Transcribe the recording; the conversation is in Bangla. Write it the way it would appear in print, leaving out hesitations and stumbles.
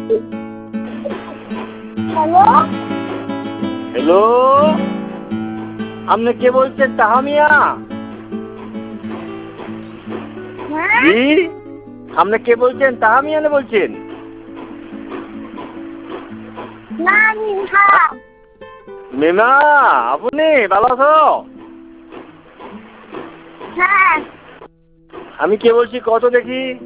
হ্যালো হ্যালো, আপনি কে বলছেন? তাহামিয়া? হ্যাঁ জি, আপনি কে বলছেন? তাহামিয়া না বলছেন? না মিঠা মেমা, আপনি ভালো আছো? হ্যাঁ আমি কে বলছি কত দেখি?